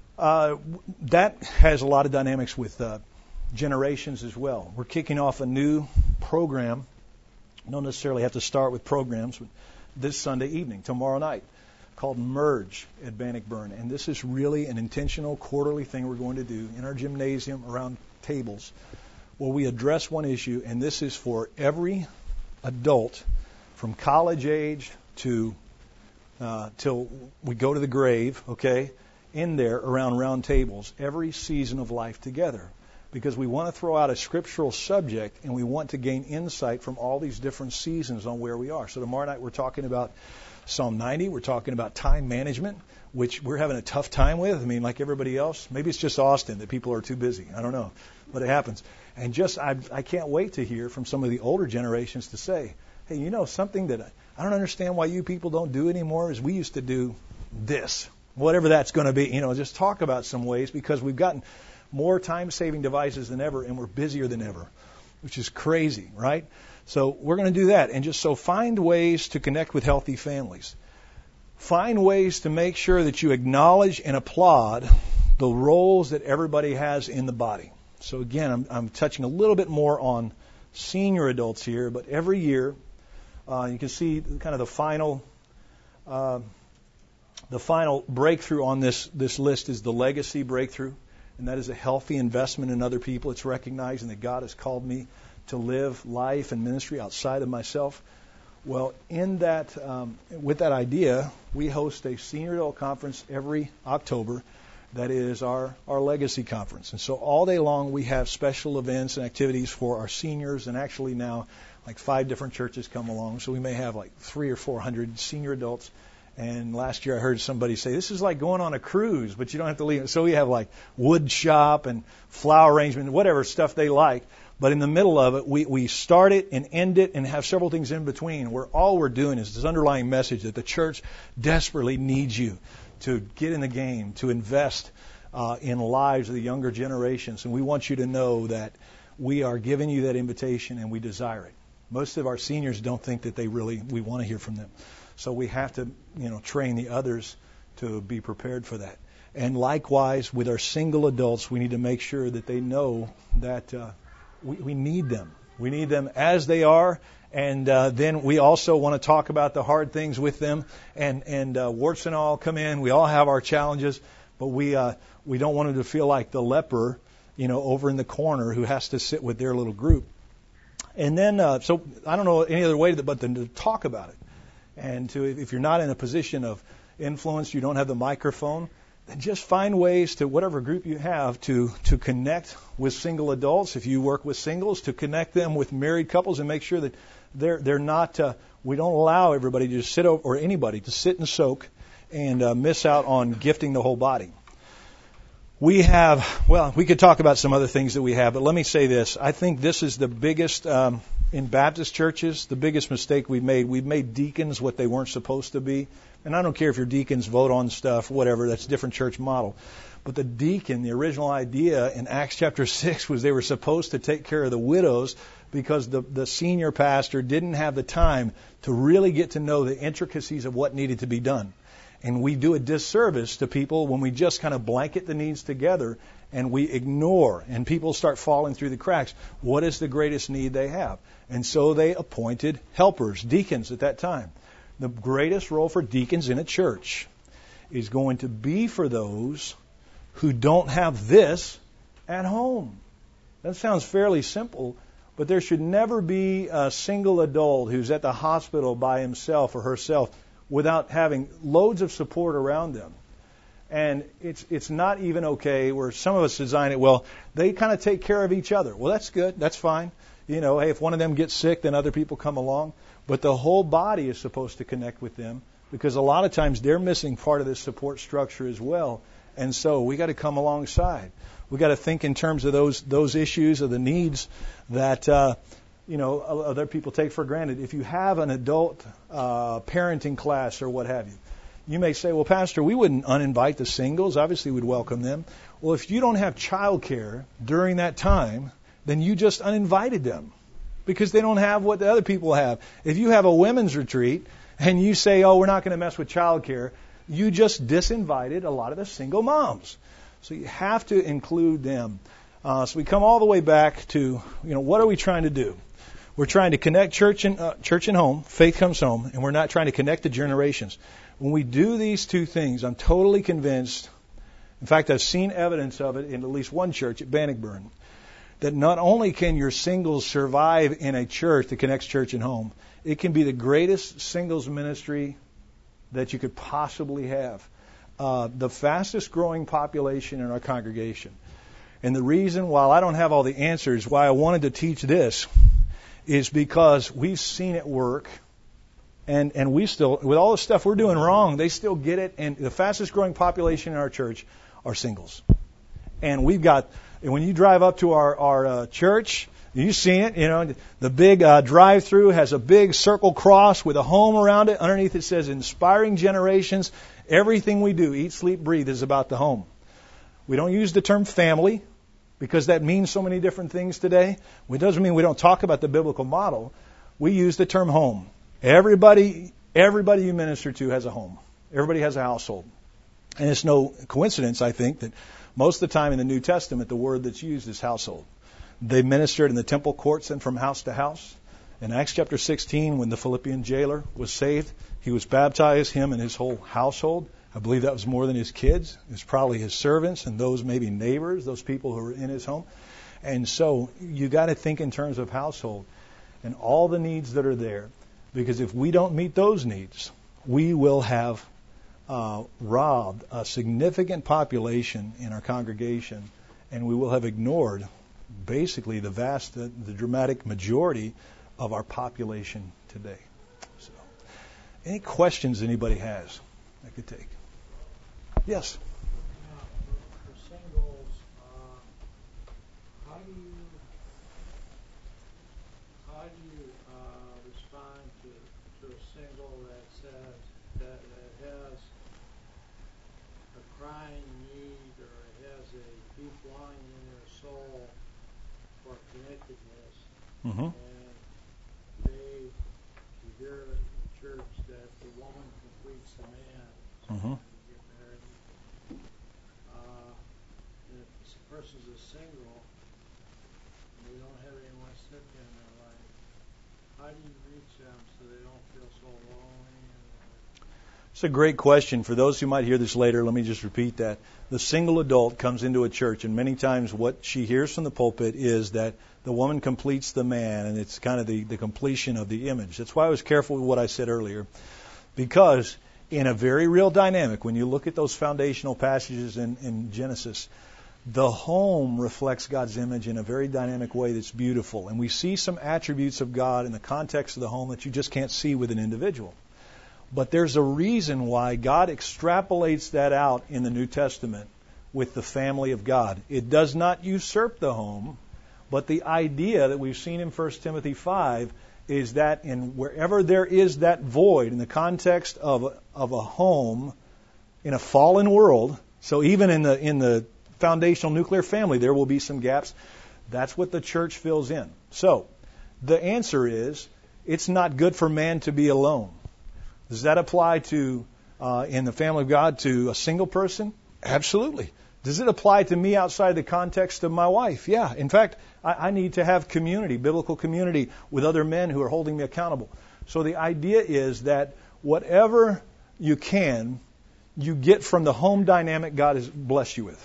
Uh, that has a lot of dynamics with uh, generations as well. We're kicking off a new program. You don't necessarily have to start with programs, but this Sunday evening, tomorrow night, called Merge at Bannockburn. And this is really an intentional quarterly thing we're going to do in our gymnasium around tables where we address one issue, and this is for every adult from college age to uh, till we go to the grave, okay, in there around round tables, every season of life together. Because we want to throw out a scriptural subject and we want to gain insight from all these different seasons on where we are. So tomorrow night we're talking about Psalm ninety. We're talking about time management, which we're having a tough time with. I mean, like everybody else. Maybe it's just Austin that people are too busy. I don't know. But it happens. And just I, I can't wait to hear from some of the older generations to say, hey, you know, something that I don't understand why you people don't do anymore is we used to do this, whatever that's going to be. You know, just talk about some ways because we've gotten more time-saving devices than ever, and we're busier than ever, which is crazy, right? So we're going to do that. And just so find ways to connect with healthy families. Find ways to make sure that you acknowledge and applaud the roles that everybody has in the body. So again, I'm, I'm touching a little bit more on senior adults here, but every year uh, you can see kind of the final uh, the final breakthrough on this, this list is the legacy breakthrough. And that is a healthy investment in other people. It's recognizing that God has called me to live life and ministry outside of myself. Well, in that, um, with that idea, we host a senior adult conference every October. that is our, our Legacy Conference. And so all day long we have special events and activities for our seniors, and actually now like five different churches come along, so we may have like three or four hundred senior adults. And last year I heard somebody say, this is like going on a cruise, but you don't have to leave. So we have like wood shop and flower arrangement, whatever stuff they like. But in the middle of it, we, we start it and end it and have several things in between where all we're doing is this underlying message that the church desperately needs you to get in the game, to invest uh, in lives of the younger generations. And we want you to know that we are giving you that invitation and we desire it. Most of our seniors don't think that they really, we want to hear from them. So we have to, you know, train the others to be prepared for that. And likewise, with our single adults, we need to make sure that they know that uh, we, we need them. We need them as they are. And uh, then we also want to talk about the hard things with them. And, and uh, warts and all come in. We all have our challenges. But we uh, we don't want them to feel like the leper, you know, over in the corner who has to sit with their little group. And then, uh, so I don't know any other way to, but to talk about it. And to, if you're not in a position of influence, you don't have the microphone, then just find ways to, whatever group you have, to, to connect with single adults. If you work with singles, to connect them with married couples and make sure that they're, they're not, uh, we don't allow everybody to just sit over, or anybody to sit and soak and uh, miss out on gifting the whole body. We have, well, we could talk about some other things that we have, but let me say this. I think this is the biggest, um, in Baptist churches, the biggest mistake we've made. We've made deacons what they weren't supposed to be. And I don't care if your deacons vote on stuff, whatever, that's a different church model. But the deacon, the original idea in Acts chapter six was they were supposed to take care of the widows because the, the senior pastor didn't have the time to really get to know the intricacies of what needed to be done. And we do a disservice to people when we just kind of blanket the needs together and we ignore, and people start falling through the cracks. What is the greatest need they have? And so they appointed helpers, deacons at that time. The greatest role for deacons in a church is going to be for those who don't have this at home. That sounds fairly simple, but there should never be a single adult who's at the hospital by himself or herself without having loads of support around them. And it's it's not even okay where some of us design it, well, they kind of take care of each other. Well, that's good. That's fine. You know, hey, if one of them gets sick, then other people come along. But the whole body is supposed to connect with them because a lot of times they're missing part of this support structure as well. And so we got to come alongside. We got to think in terms of those those issues or the needs that uh, you know other people take for granted. If you have an adult uh, parenting class or what have you, you may say, well, Pastor, we wouldn't uninvite the singles. Obviously, we'd welcome them. Well, if you don't have childcare during that time, then you just uninvited them because they don't have what the other people have. If you have a women's retreat and you say, oh, we're not going to mess with childcare, you just disinvited a lot of the single moms. So you have to include them. Uh, so we come all the way back to, you know, what are we trying to do? We're trying to connect church and uh, church and home. Faith comes home, and we're not trying to connect the generations. When we do these two things, I'm totally convinced. In fact, I've seen evidence of it in at least one church at Bannockburn, that not only can your singles survive in a church that connects church and home, it can be the greatest singles ministry that you could possibly have. Uh, the fastest growing population in our congregation. And the reason, while I don't have all the answers, why I wanted to teach this is because we've seen it work. And, and we still, with all the stuff we're doing wrong, they still get it. And the fastest growing population in our church are singles. And we've got, and when you drive up to our, our uh, church, you've seen it, you know, the big uh, drive-through has a big circle cross with a home around it. Underneath it says, inspiring generations. Everything we do, eat, sleep, breathe, is about the home. We don't use the term family because that means so many different things today. It doesn't mean we don't talk about the biblical model. We use the term home. Everybody, everybody you minister to has a home. Everybody has a household. And it's no coincidence, I think, that most of the time in the New Testament, the word that's used is household. They ministered in the temple courts and from house to house. In Acts chapter sixteen, when the Philippian jailer was saved, he was baptized, him and his whole household. I believe that was more than his kids. It was probably his servants and those maybe neighbors, those people who were in his home. And so you got to think in terms of household and all the needs that are there. Because if we don't meet those needs, we will have uh, robbed a significant population in our congregation, and we will have ignored basically the vast, the, the dramatic majority of our population today. So, any questions anybody has I could take? Yes. Now, for, for singles, uh, how do you how do you uh, respond to to a single that says that, that has a crying need or has a deep longing in their soul for connectedness, Mm-hmm. and they you hear in church that the woman completes the man. So Mm-hmm. when you get married, uh, and if this person's a single and they don't have anyone sitting in their life, how do you reach them so they don't feel so lonely? And, It's a great question. For those who might hear this later, let me just repeat that. The single adult comes into a church, and many times what she hears from the pulpit is that the woman completes the man, and it's kind of the, the completion of the image. That's why I was careful with what I said earlier, because in a very real dynamic, when you look at those foundational passages in, in Genesis, the home reflects God's image in a very dynamic way that's beautiful. And we see some attributes of God in the context of the home that you just can't see with an individual. But there's a reason why God extrapolates that out in the New Testament with the family of God. It does not usurp the home, but the idea that we've seen in First Timothy five is that in wherever there is that void in the context of of a home in a fallen world, so even in the in the foundational nuclear family there will be some gaps. That's what the church fills in. So the answer is it's not good for man to be alone. Does that apply to, uh, in the family of God, to a single person? Absolutely. Does it apply to me outside the context of my wife? Yeah. In fact, I, I need to have community, biblical community, with other men who are holding me accountable. So the idea is that whatever you can, you get from the home dynamic God has blessed you with.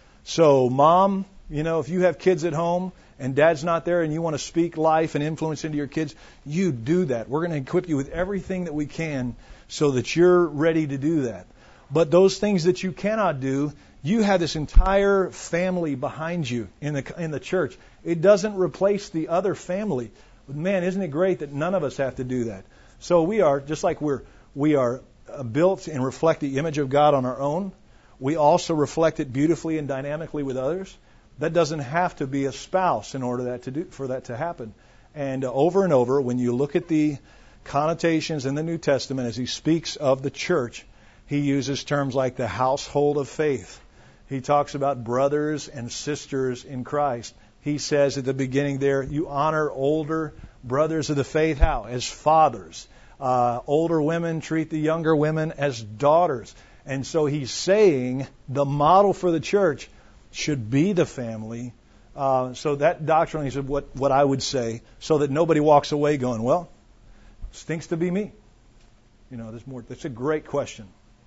So, mom, you know, if you have kids at home and dad's not there and you want to speak life and influence into your kids, you do that. We're going to equip you with everything that we can so that you're ready to do that. But those things that you cannot do, you have this entire family behind you in the in the church. It doesn't replace the other family. Man, isn't it great that none of us have to do that? So we are, just like we're we are built and reflect the image of God on our own, we also reflect it beautifully and dynamically with others. That doesn't have to be a spouse in order that to do, for that to happen. And uh, over and over, when you look at the connotations in the New Testament as he speaks of the church, he uses terms like the household of faith. He talks about brothers and sisters in Christ. He says at the beginning there, you honor older brothers of the faith. How? As fathers. Uh, older women treat the younger women as daughters. And so he's saying the model for the church should be the family. Uh, so that doctrinally is what, what I would say, so that nobody walks away going, well, stinks to be me. You know, there's more. That's a great question.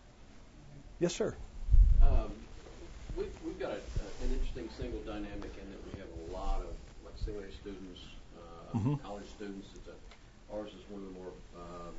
Yes, sir. Um, we've, we've got a, uh, an interesting single dynamic in that we have a lot of like seminary students, uh, Mm-hmm. college students. It's a, ours is one of the more um,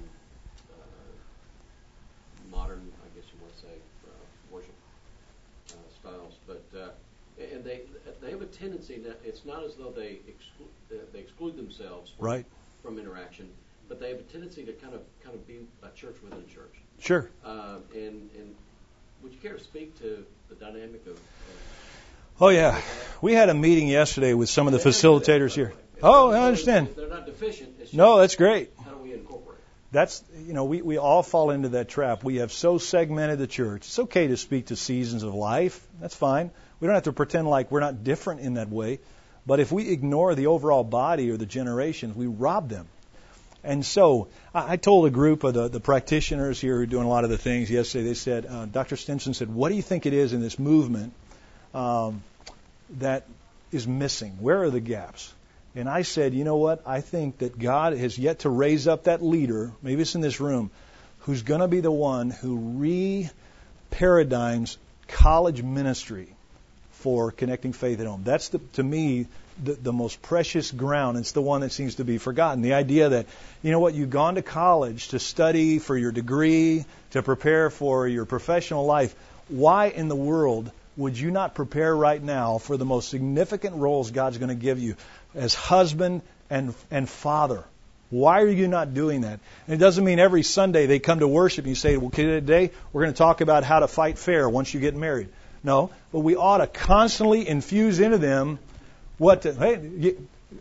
uh, modern, I guess you want to say, uh, worship uh, styles. But uh, and they they have a tendency that it's not as though they exclude uh, they exclude themselves from, Right. from interaction, but they have a tendency to kind of kind of be a church within a church. Sure. Uh, and and would you care to speak to the dynamic of? of Oh, yeah. We had a meeting yesterday with some of the facilitators here. Oh, I understand. They're not deficient. It's just No, that's great. how do we incorporate? That's, you know, we, we all fall into that trap. We have so segmented the church. It's okay to speak to seasons of life. That's fine. We don't have to pretend like we're not different in that way. But if we ignore the overall body or the generations, we rob them. And so I, I told a group of the, the practitioners here who are doing a lot of the things yesterday, they said, uh, Doctor Stinson said, what do you think it is in this movement um, that is missing? Where are the gaps? And I said, you know what? I think that God has yet to raise up that leader, maybe it's in this room, who's going to be the one who re-paradigms college ministry for connecting faith at home. That's, the, to me, the, the most precious ground. It's the one that seems to be forgotten. The idea that, you know what, you've gone to college to study for your degree, to prepare for your professional life. Why in the world would you not prepare right now for the most significant roles God's going to give you as husband and and father? Why are you not doing that? And it doesn't mean every Sunday they come to worship and you say, well, today we're going to talk about how to fight fair once you get married. No, but we ought to constantly infuse into them what to, hey,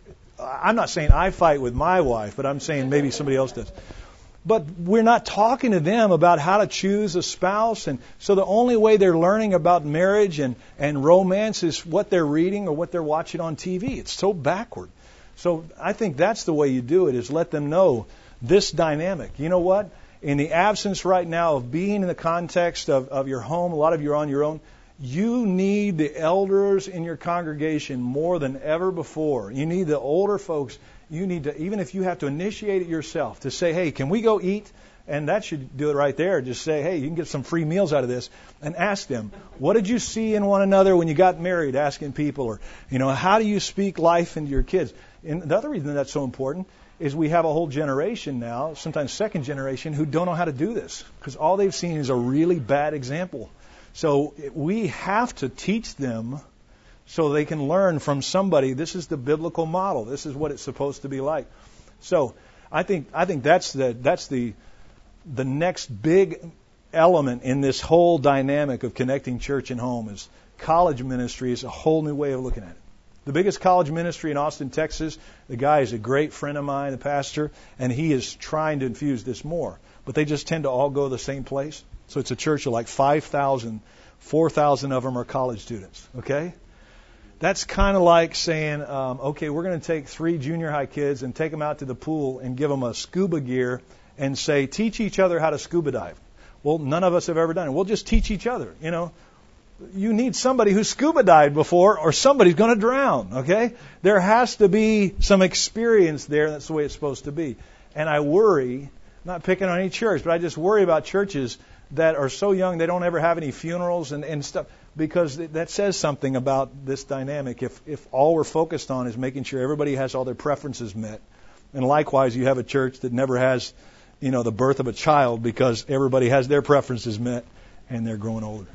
I'm not saying I fight with my wife, but I'm saying maybe somebody else does. But we're not talking to them about how to choose a spouse. And so the only way they're learning about marriage and, and romance is what they're reading or what they're watching on T V. It's so backward. So I think that's the way you do it, is let them know this dynamic. You know what? In the absence right now of being in the context of, of your home, a lot of you are on your own, you need the elders in your congregation more than ever before. You need the older folks. You need to, even if you have to initiate it yourself, to say, hey, can we go eat? And that should do it right there. Just say, hey, you can get some free meals out of this. And ask them, what did you see in one another when you got married? Asking people. Or, you know, how do you speak life into your kids? And the other reason that's so important is we have a whole generation now, sometimes second generation, who don't know how to do this. Because all they've seen is a really bad example. So we have to teach them so they can learn from somebody. This is the biblical model. This is what it's supposed to be like. So I think I think that's the that's the the next big element in this whole dynamic of connecting church and home is college ministry is a whole new way of looking at it. The biggest college ministry in Austin, Texas, the guy is a great friend of mine, the pastor, and he is trying to infuse this more. But they just tend to all go to the same place. So it's a church of like five thousand, four thousand of them are college students, okay? That's kind of like saying, um, okay, we're going to take three junior high kids and take them out to the pool and give them a scuba gear and say, teach each other how to scuba dive. Well, none of us have ever done it. We'll just teach each other, you know. You need somebody who's scuba dived before or somebody's going to drown, okay? There has to be some experience there. That's the way it's supposed to be. And I worry, not picking on any church, but I just worry about churches that are so young they don't ever have any funerals and, and stuff, because that says something about this dynamic. If if all we're focused on is making sure everybody has all their preferences met, and likewise you have a church that never has, you know, the birth of a child because everybody has their preferences met and they're growing older.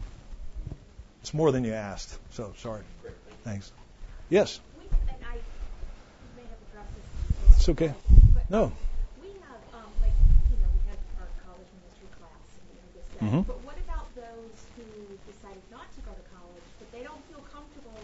It's more than you asked. So sorry. Thanks. Yes. We, and I may have addressed this. It's okay. But No. We have, um, like, you know, we had our college ministry class and you know, this stuff. Mm-hmm. But what about those who decided not to go to college, but they don't feel comfortable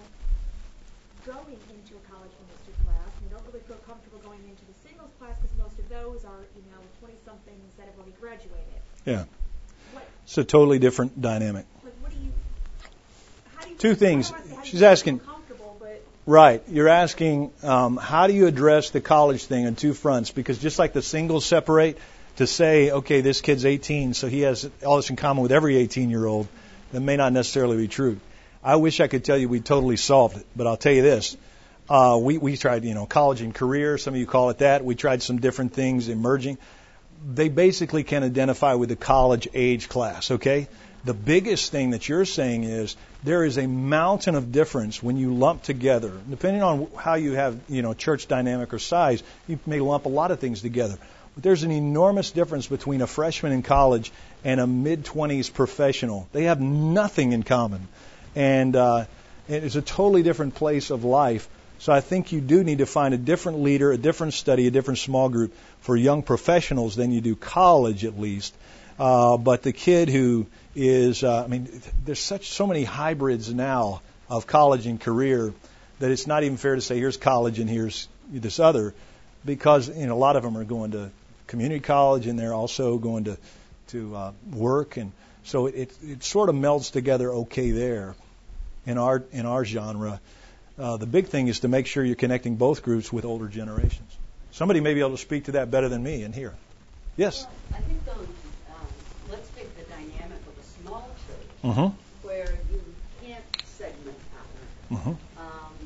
going into a college ministry class, and they don't really feel comfortable going into the singles class because most of those are, you know, twenty-somethings that have already graduated. Yeah. What, It's a totally different dynamic. like, what do you? How do you Two things. how do you She's feel asking. comfortable, but Right. You're asking um, how do you address the college thing on two fronts? Because just like the singles separate, to say, okay, this kid's eighteen, so he has all this in common with every eighteen-year-old, that may not necessarily be true. I wish I could tell you we totally solved it, but I'll tell you this. Uh, we, we tried, you know, college and career, some of you call it that. We tried some different things emerging. They basically can identify with the college age class, okay? The biggest thing that you're saying is there is a mountain of difference when you lump together. Depending on how you have, you know, church dynamic or size, you may lump a lot of things together. But there's an enormous difference between a freshman in college and a mid-twenties professional. They have nothing in common. And uh, it's a totally different place of life. So I think you do need to find a different leader, a different study, a different small group for young professionals than you do college, at least. Uh, but the kid who is, uh, I mean, there's such so many hybrids now of college and career that it's not even fair to say here's college and here's this other, because you know a lot of them are going to community college and they're also going to to uh, work, and so it, it it sort of melds together okay there in our in our genre. Uh, the big thing is to make sure you're connecting both groups with older generations. Somebody may be able to speak to that better than me in here. Yes. Well, I think those. Um, let's take the dynamic of a small church Mm-hmm. where you can't segment out. Mm-hmm. Um,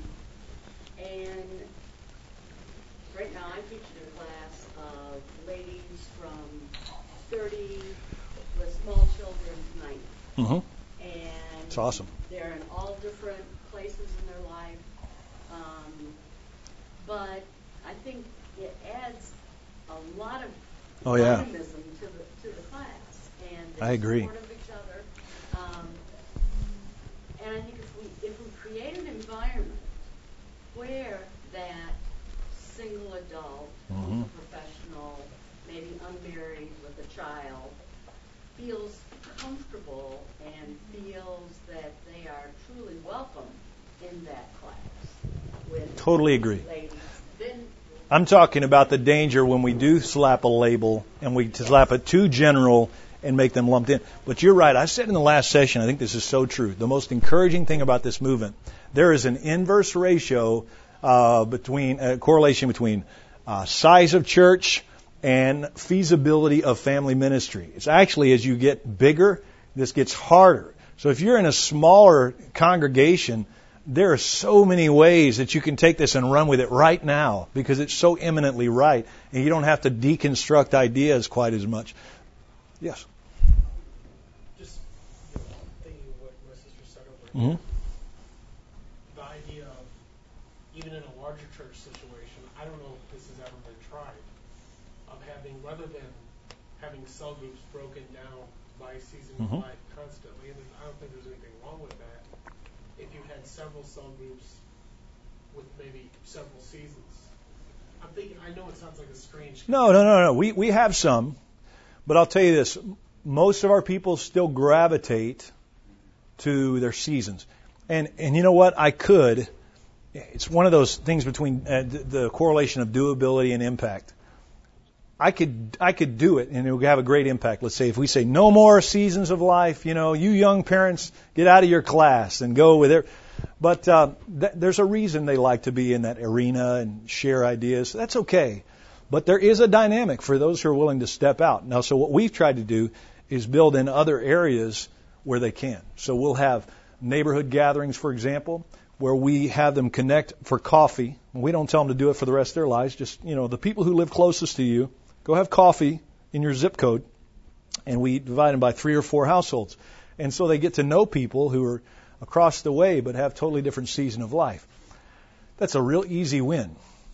and right now, I'm teaching a class of ladies from thirty with small children to ninety. Mm-hmm. And It's awesome. they're in all different places in their life. Um, but I think it adds a lot of Oh, yeah. dynamism to the to the class, and the I agree. support of each other. Um, and I think if we if we create an environment where that single adult, Mhm. who's a professional, maybe unmarried with a child, feels comfortable and feels that they are truly welcome in that class with Totally agree. ladies, then I'm talking about the danger when we do slap a label and we slap it too general and make them lumped in. But you're right. I said in the last session, I think this is so true. The most encouraging thing about this movement, there is an inverse ratio uh, between, uh, correlation between uh, size of church and feasibility of family ministry. It's actually, as you get bigger, this gets harder. So if you're in a smaller congregation, there are so many ways that you can take this and run with it right now because it's so eminently right, and you don't have to deconstruct ideas quite as much. Yes? Just you know, thinking of what my sister said over Mm-hmm. the idea of, even in a larger church situation, I don't know if this has ever been tried, of having, rather than having cell groups broken down by season of Mhm. life constantly, and I don't think there's anything wrong with that, if you had several cell groups with maybe several seasons. I'm thinking, I know it sounds like a strange... No, no, no, no. We, we have some, but I'll tell you this. Most of our people still gravitate to their seasons. And, and you know what? I could. It's one of those things between uh, the, the correlation of doability and impact. I could I could do it, and it would have a great impact. Let's say if we say no more seasons of life, you know, you young parents, get out of your class and go with it. But uh, th- there's a reason they like to be in that arena and share ideas. That's okay. But there is a dynamic for those who are willing to step out. Now, so what we've tried to do is build in other areas where they can. So we'll have neighborhood gatherings, for example, where we have them connect for coffee. We don't tell them to do it for the rest of their lives. Just, you know, the people who live closest to you, go have coffee in your zip code, and we divide them by three or four households. And so they get to know people who are across the way but have totally different season of life. That's a real easy win.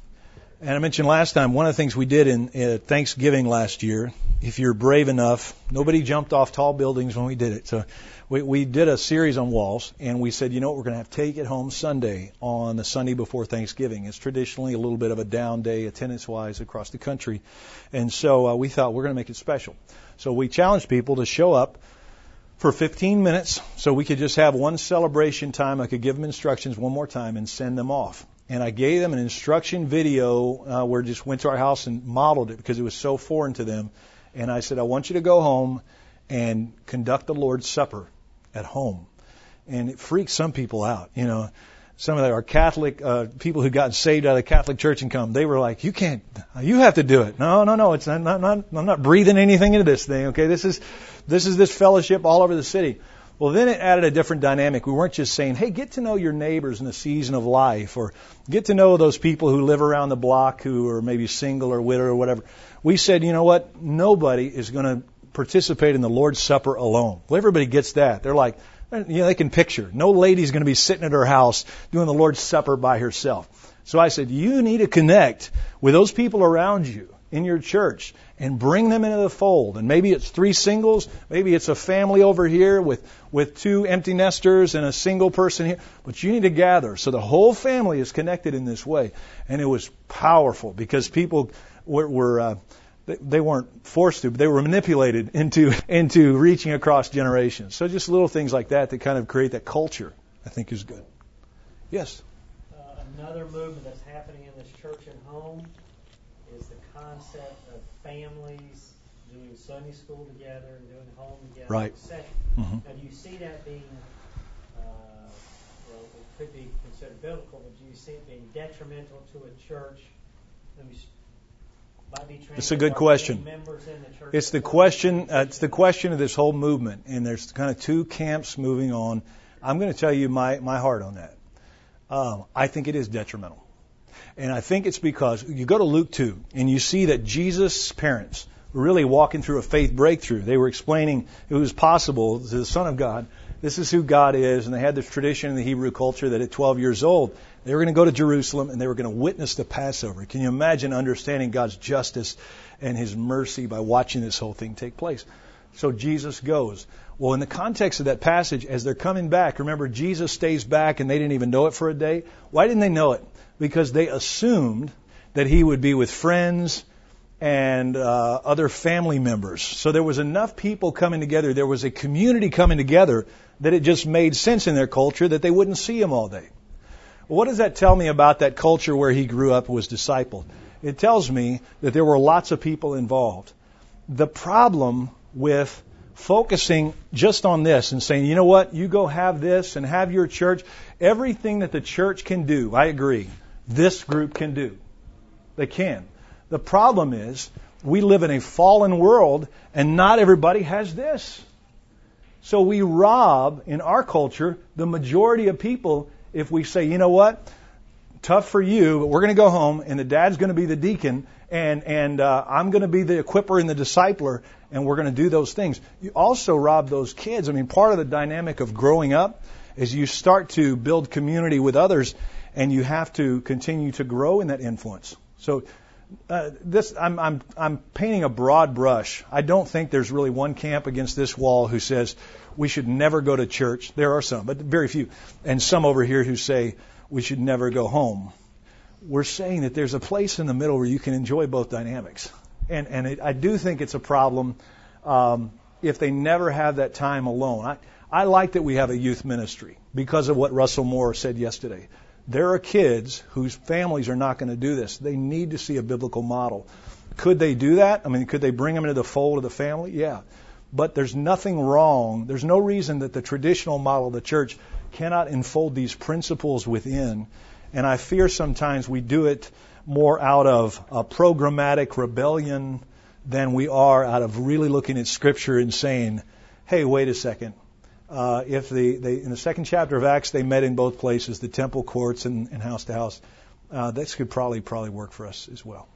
And I mentioned last time, one of the things we did in uh, Thanksgiving last year, if you're brave enough, nobody jumped off tall buildings when we did it. So we, we did a series on walls, and we said, you know what, we're going to have Take It Home Sunday on the Sunday before Thanksgiving. It's traditionally a little bit of a down day attendance-wise across the country. And so uh, we thought we're going to make it special. So we challenged people to show up for fifteen minutes so we could just have one celebration time. I could give them instructions one more time and send them off. And I gave them an instruction video uh, where I just went to our house and modeled it because it was so foreign to them. And I said, I want you to go home and conduct the Lord's Supper at home. And it freaked some people out. You know, some of our Catholic uh, people who got saved out of the Catholic Church and come, they were like, you can't, you have to do it. No, no, no, it's not, not, not I'm not breathing anything into this thing. Okay, this is, this is this fellowship all over the city. Well, then it added a different dynamic. We weren't just saying, hey, get to know your neighbors in the season of life, or get to know those people who live around the block who are maybe single or widow or whatever. We said, you know what? Nobody is going to participate in the Lord's Supper alone. Well, everybody gets that. They're like, you know, they can picture. No lady's going to be sitting at her house doing the Lord's Supper by herself. So I said, you need to connect with those people around you in your church and bring them into the fold. And maybe it's three singles, maybe it's a family over here with, with two empty nesters and a single person here. But you need to gather. So the whole family is connected in this way. And it was powerful because people were, were uh, they, they weren't forced to, but they were manipulated into, into reaching across generations. So just little things like that that kind of create that culture, I think is good. Yes? Uh, another movement that's happening in this church and home is the concept of families doing Sunday school together and doing home together. Right. Mm-hmm. Now, do you see that being, uh, well, it could be considered biblical, but do you see it being detrimental to a church? Let me, might be it's a good question. Members in the church it's the question. Uh, it's the question of this whole movement, and there's kind of two camps moving on. I'm going to tell you my my heart on that. Um, I think it is detrimental. And I think it's because you go to Luke two and you see that Jesus' parents were really walking through a faith breakthrough. They were explaining it was possible to the Son of God This is who God is. And they had this tradition in the Hebrew culture that at twelve years old, they were going to go to Jerusalem and they were going to witness the Passover. Can you imagine understanding God's justice and His mercy by watching this whole thing take place? So Jesus goes. Well, in the context of that passage, as they're coming back, remember, Jesus stays back and they didn't even know it for a day. Why didn't they know it? Because they assumed that He would be with friends and uh, other family members. So there was enough people coming together. There was a community coming together that it just made sense in their culture that they wouldn't see Him all day. Well, what does that tell me about that culture where He grew up and was discipled? It tells me that there were lots of people involved. The problem with focusing just on this and saying, you know what, you go have this and have your church, everything that the church can do, I agree, this group can do. They can. The problem is we live in a fallen world and not everybody has this. So we rob, in our culture, the majority of people if we say, you know what, tough for you, but we're going to go home and the dad's going to be the deacon and, and uh, I'm going to be the equipper and the discipler and we're going to do those things. You also rob those kids. I mean, part of the dynamic of growing up is you start to build community with others and you have to continue to grow in that influence. So uh, this, I'm, I'm, I'm painting a broad brush. I don't think there's really one camp against this wall who says we should never go to church. There are some, but very few. And some over here who say we should never go home. We're saying that there's a place in the middle where you can enjoy both dynamics. And, and it, I do think it's a problem um, if they never have that time alone. I, I like that we have a youth ministry because of what Russell Moore said yesterday. There are kids whose families are not going to do this. They need to see a biblical model. Could they do that? I mean, could they bring them into the fold of the family? Yeah. But there's nothing wrong. There's no reason that the traditional model of the church cannot enfold these principles within. And I fear sometimes we do it more out of a programmatic rebellion than we are out of really looking at Scripture and saying, hey, wait a second. Uh, if the, they, in the second chapter of Acts, they met in both places, the temple courts and, and house to house, uh, this could probably probably work for us as well.